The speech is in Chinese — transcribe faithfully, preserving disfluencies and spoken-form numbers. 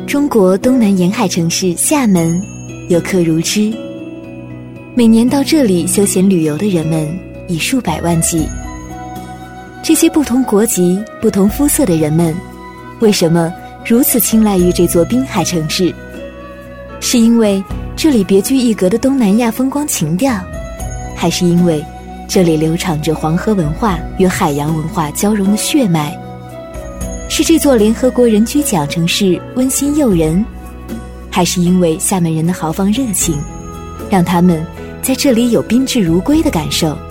中国东南沿海城市厦门游客如织，每年到这里休闲旅游的人们以数百万计。这些不同国籍、不同肤色的人们，为什么如此青睐于这座滨海城市？是因为这里别具一格的东南亚风光情调，还是因为这里流淌着黄河文化与海洋文化交融的血脉？是这座联合国人居奖城市温馨诱人，还是因为厦门人的豪放热情，让他们在这里有宾至如归的感受？